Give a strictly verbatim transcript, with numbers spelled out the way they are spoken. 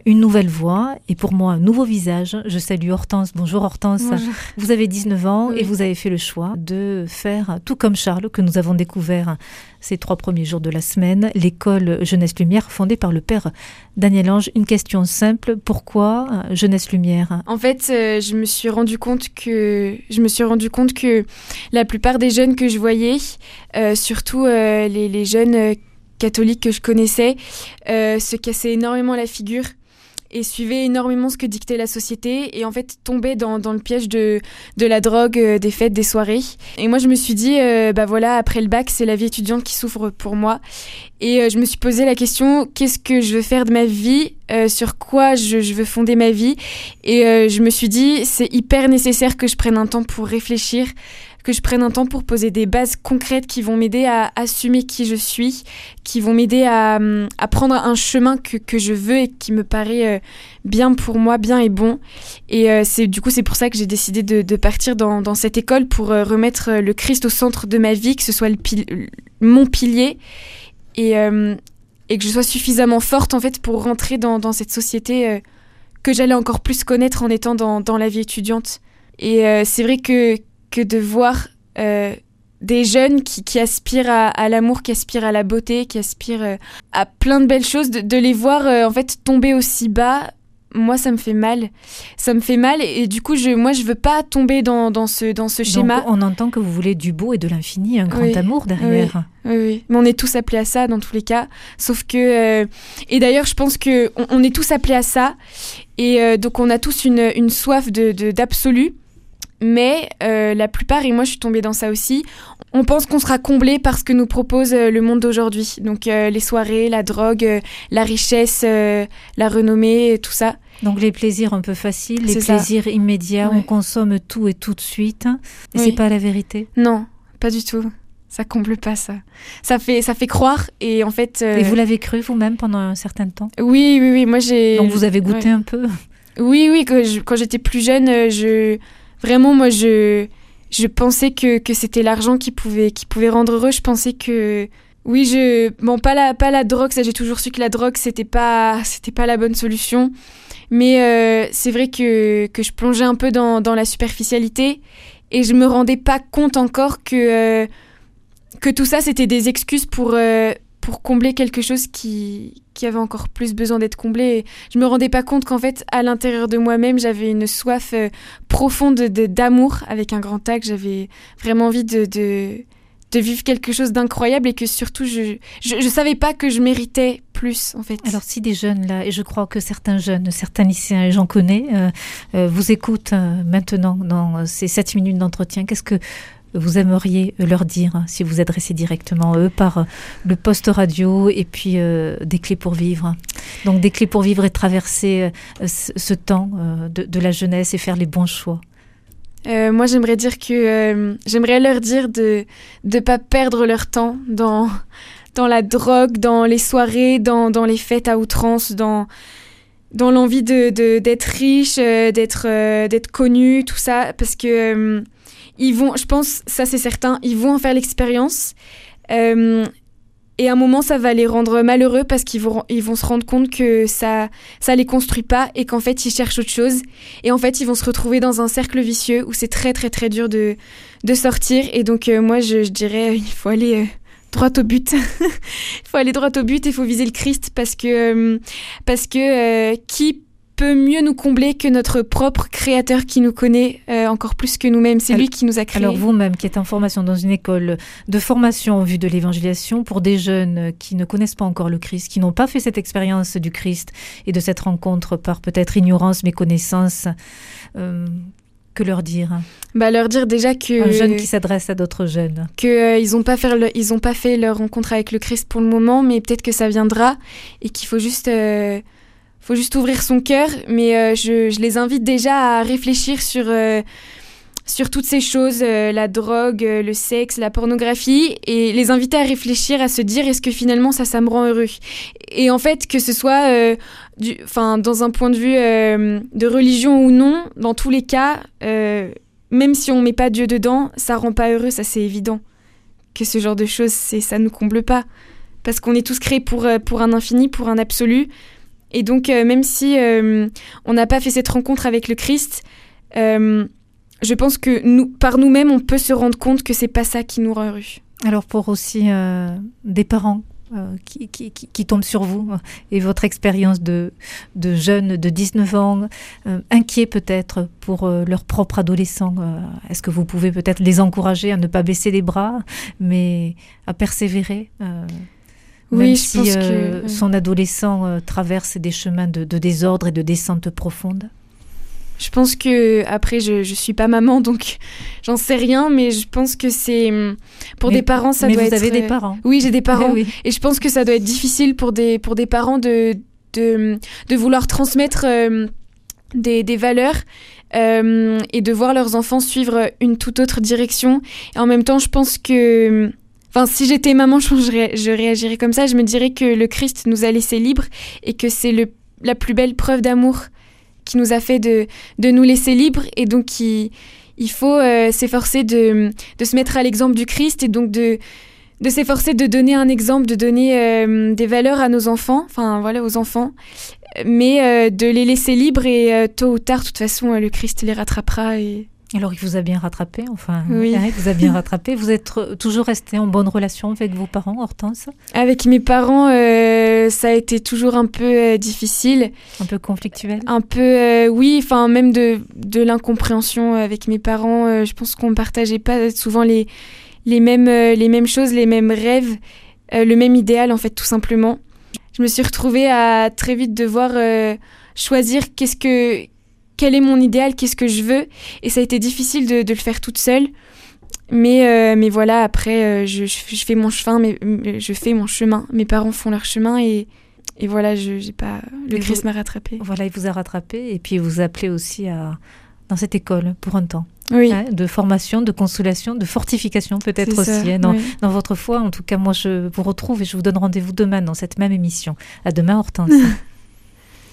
une nouvelle voix et pour moi un nouveau visage. Je salue Hortense. Bonjour Hortense. Bonjour. Vous avez dix-neuf ans Oui. et vous avez fait le choix de faire, tout comme Charles, que nous avons découvert ces trois premiers jours de la semaine, l'école Jeunesse Lumière fondée par le père Daniel Ange. Une question simple, pourquoi Jeunesse Lumière ? En fait, euh, je me suis rendu compte que je me suis rendu compte que la plupart des jeunes que je voyais, euh, surtout euh, les, les jeunes euh, catholiques que je connaissais, euh, se cassaient énormément la figure et suivaient énormément ce que dictait la société et en fait tombaient dans, dans le piège de, de la drogue, euh, des fêtes, des soirées. Et moi je me suis dit, euh, bah voilà, après le bac, c'est la vie étudiante qui souffre pour moi. Et euh, je me suis posé la question, qu'est-ce que je veux faire de ma vie, euh, sur quoi je, je veux fonder ma vie. Et euh, je me suis dit, c'est hyper nécessaire que je prenne un temps pour réfléchir, que je prenne un temps pour poser des bases concrètes qui vont m'aider à assumer qui je suis, qui vont m'aider à, à prendre un chemin que, que je veux et qui me paraît euh, bien pour moi, bien et bon. Et euh, c'est, du coup, c'est pour ça que j'ai décidé de, de partir dans, dans cette école pour euh, remettre le Christ au centre de ma vie, que ce soit le pil- mon pilier et, euh, et que je sois suffisamment forte en fait pour rentrer dans, dans cette société euh, que j'allais encore plus connaître en étant dans, dans la vie étudiante. Et euh, c'est vrai que que de voir euh, des jeunes qui, qui aspirent à, à l'amour, qui aspirent à la beauté, qui aspirent euh, à plein de belles choses, de, de les voir euh, en fait tomber aussi bas, moi ça me fait mal. Ça me fait mal et, et du coup je, moi je veux pas tomber dans, dans ce, dans ce schéma. Donc on entend que vous voulez du beau et de l'infini, un grand oui, amour derrière. Oui, oui, oui, mais on est tous appelés à ça dans tous les cas. Sauf que, euh, et d'ailleurs je pense qu'on on est tous appelés à ça et euh, donc on a tous une, une soif de, de, d'absolu. Mais euh, la plupart, et moi je suis tombée dans ça aussi, on pense qu'on sera comblé par ce que nous propose euh, le monde d'aujourd'hui. Donc euh, les soirées, la drogue, euh, la richesse, euh, la renommée, tout ça. Donc les plaisirs un peu faciles, les c'est plaisirs ça. immédiats, Ouais. On consomme tout et tout de suite. Et Oui. c'est pas la vérité. Non, pas du tout. Ça comble pas ça. Ça fait, ça fait croire et en fait... Euh... Et vous l'avez cru vous-même pendant un certain temps ? Oui, oui, oui, moi j'ai... Donc vous avez goûté ouais. un peu ? Oui, oui, quand, je, quand j'étais plus jeune, je... Vraiment, moi, je, je pensais que, que c'était l'argent qui pouvait, qui pouvait rendre heureux. Je pensais que... Oui, je... Bon, pas la, pas la drogue, ça, j'ai toujours su que la drogue, c'était pas, c'était pas la bonne solution. Mais euh, c'est vrai que, que je plongeais un peu dans, dans la superficialité et je me rendais pas compte encore que, euh, que tout ça, c'était des excuses pour... Euh, pour combler quelque chose qui, qui avait encore plus besoin d'être comblé. Et je me rendais pas compte qu'en fait, à l'intérieur de moi-même, j'avais une soif euh, profonde de, d'amour, avec un grand A, que j'avais vraiment envie de, de, de vivre quelque chose d'incroyable et que surtout, je, je, je savais pas que je méritais plus, en fait. Alors si des jeunes là, et je crois que certains jeunes, certains lycéens, et j'en connais, euh, euh, vous écoutent euh, maintenant dans ces sept minutes d'entretien, qu'est-ce que vous aimeriez leur dire, si vous adressez directement à eux par le poste radio et puis euh, des clés pour vivre. Donc des clés pour vivre et traverser euh, ce, ce temps euh, de, de la jeunesse et faire les bons choix. Euh, moi, j'aimerais dire que euh, j'aimerais leur dire de de pas perdre leur temps dans dans la drogue, dans les soirées, dans dans les fêtes à outrance, dans dans l'envie de, de d'être riche, euh, d'être euh, d'être connu, tout ça, parce que euh, ils vont, je pense, ça c'est certain, ils vont en faire l'expérience. Euh, et à un moment, ça va les rendre malheureux parce qu'ils vont, ils vont se rendre compte que ça ça les construit pas et qu'en fait, ils cherchent autre chose. Et en fait, ils vont se retrouver dans un cercle vicieux où c'est très, très, très dur de, de sortir. Et donc, euh, moi, je, je dirais, euh, il faut aller... Euh, droit au but. Il faut aller droit au but et il faut viser le Christ parce que, euh, parce que euh, qui peut mieux nous combler que notre propre créateur qui nous connaît euh, encore plus que nous-mêmes. C'est alors, lui qui nous a créés. Alors vous-même qui êtes en formation dans une école de formation en vue de l'évangélisation pour des jeunes qui ne connaissent pas encore le Christ, qui n'ont pas fait cette expérience du Christ et de cette rencontre par peut-être ignorance, méconnaissance, euh, que leur dire ? Bah leur dire déjà que un jeune qui s'adresse à d'autres jeunes. Que euh, ils ont pas fait le, ils ont pas fait leur rencontre avec le Christ pour le moment, mais peut-être que ça viendra et qu'il faut juste euh, faut juste ouvrir son cœur. Mais euh, je, je les invite déjà à réfléchir sur euh, sur toutes ces choses, euh, la drogue, euh, le sexe, la pornographie, et les inviter à réfléchir, à se dire est-ce que finalement ça, ça me rend heureux. Et en fait, que ce soit euh, du, enfin, dans un point de vue euh, de religion ou non, dans tous les cas, euh, même si on met pas Dieu dedans, ça rend pas heureux, ça c'est évident. Que ce genre de choses, c'est, ça nous comble pas. Parce qu'on est tous créés pour, pour un infini, pour un absolu. Et donc, euh, même si euh, on n'a pas fait cette rencontre avec le Christ, euh, je pense que nous, par nous-mêmes, on peut se rendre compte que c'est pas ça qui nous rend heureux. Alors pour aussi euh, des parents euh, qui, qui, qui, qui tombent sur vous euh, et votre expérience de, de jeunes de dix-neuf ans, euh, inquiets peut-être pour euh, leur propre adolescent, euh, est-ce que vous pouvez peut-être les encourager à ne pas baisser les bras, mais à persévérer euh, Oui, même je si pense euh, que... son adolescent euh, traverse des chemins de, de désordre et de descente profonde? Je pense que, après, je, je suis pas maman, donc j'en sais rien, mais je pense que c'est... Pour mais, des parents, ça mais doit vous être... avez des parents. Oui, j'ai des parents. oui. Et je pense que ça doit être difficile pour des, pour des parents de, de, de vouloir transmettre euh, des, des valeurs euh, et de voir leurs enfants suivre une toute autre direction. Et en même temps, je pense que... Enfin, si j'étais maman, je, je, je réagirais comme ça. Je me dirais que le Christ nous a laissés libres et que c'est le, la plus belle preuve d'amour qui nous a fait de, de nous laisser libres. Et donc, il, il faut euh, s'efforcer de, de se mettre à l'exemple du Christ et donc de, de s'efforcer de donner un exemple, de donner euh, des valeurs à nos enfants, enfin voilà, aux enfants, mais euh, de les laisser libres et euh, tôt ou tard, de toute façon, euh, le Christ les rattrapera. Et... Alors, il vous a bien rattrapé, enfin, oui. Il vous a bien rattrapé. Vous êtes toujours resté en bonne relation avec vos parents, Hortense? Avec mes parents, euh, ça a été toujours un peu euh, difficile. Un peu conflictuel? Un peu, euh, oui, enfin, même de, de l'incompréhension avec mes parents. Euh, je pense qu'on ne partageait pas souvent les, les, mêmes, euh, les mêmes choses, les mêmes rêves, euh, le même idéal, en fait, tout simplement. Je me suis retrouvée à très vite devoir euh, choisir qu'est-ce que... quel est mon idéal, qu'est-ce que je veux. Et ça a été difficile de, de le faire toute seule. Mais, euh, mais voilà, après, euh, je, je fais mon chemin, mais, je fais mon chemin. Mes parents font leur chemin et, et voilà, je, j'ai pas, le Christ m'a rattrapé. Voilà, il vous a rattrapé et puis il vous appelez aussi à, dans cette école pour un temps. Oui. Hein, de formation, de consolation, de fortification peut-être C'est aussi. Ça, hein, dans, oui. dans votre foi, en tout cas, moi, je vous retrouve et je vous donne rendez-vous demain dans cette même émission. À demain, Hortense.